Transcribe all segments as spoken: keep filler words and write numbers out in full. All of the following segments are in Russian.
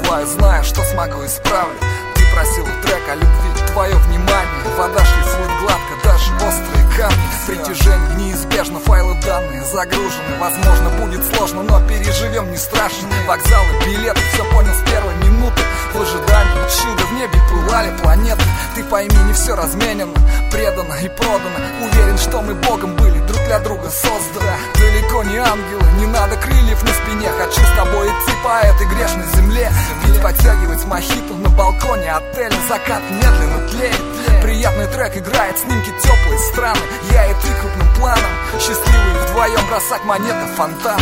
забываю, знаю, что смогу, исправлю. Ты просил трек о любви, твое внимание. Вода шлифует гладко, даже острые камни. Притяжение неизбежно, файлы данные загружены. Возможно, будет сложно, но переживем, не страшно. Вокзалы, билеты, все понял с первой минуты. В ожидании чуда в небе пылали планеты. Ты пойми, не все разменено, предано и продано. Уверен, что мы Богом были друг для друга созданы. Далеко не ангелы, не надо крыльев на спине. Хочу с тобой идти по этой грешной земле. Пить, подтягивать мохито на балконе отеля. Закат медленно тлеет. Приятный трек играет, снимки теплые страны. Я и ты крупным планом, счастливые вдвоем бросать монеты в фонтаны.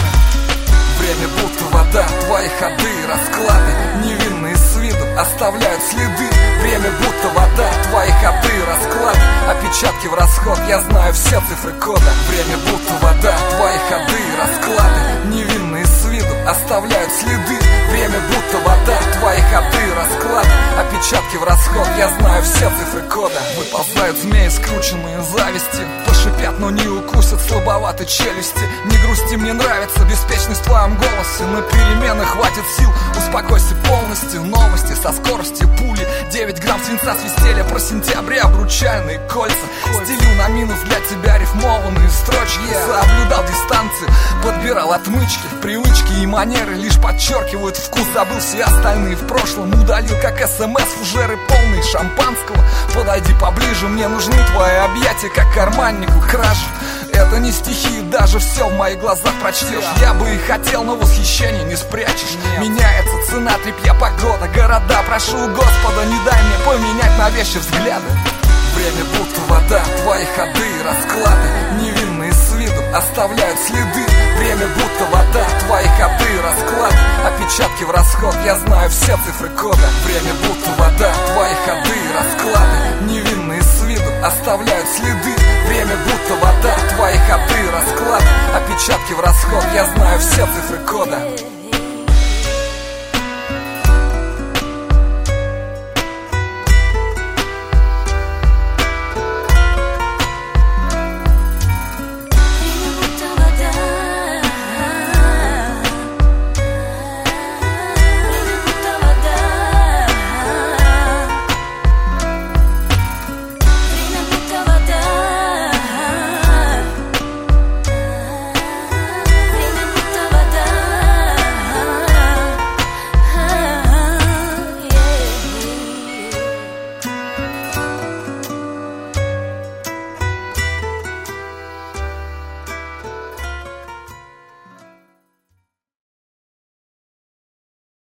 Время будто вода, твои ходы и расклады невинные с виду оставляют следы. Время будто вода, твои ходы и расклады, опечатки в расход, я знаю все цифры кода. Время будто вода, твои ходы и расклады невинные с виду оставляют следы. Время будто вода, твои ходы и расклады, опечатки в расход, я знаю все цифры кода. Выползают змеи, скрученные завистью, пошипят, но не укусят слабоватой челюсти. Не грусти, мне нравится беспечность в твоем голосе. На перемены хватит сил, успокойся полностью. Новости со скоростью пули, девять грамм свинца свистели про сентября, обручальные кольца. Стелю на минус для тебя рифмованные строчки. Соблюдал дистанцию, подбирал отмычки. Привычки и манеры лишь подчеркивают вкус. Забыл все остальные в прошлом, удалил как смс фужеры полные шампанского. Подойди поближе, мне нужны твои объятия, как карманнику кражи. Это не стихи, даже все в моих глазах прочтешь. Я бы и хотел, но восхищение не спрячешь. Меняется цена, тряпья, погода, города. Прошу Господа, не дай мне поменять на вещи взгляды. Время будто вода, твои ходы и расклады невинные с виду оставляют следы. Время будто вода, твои ходы и расклады, опечатки в расход, я знаю все цифры кода. Время будто вода, твои ходы и расклады невинные с виду оставляют следы. Время будто вода, твои ходы и расклады, опечатки в расход, я знаю все цифры кода.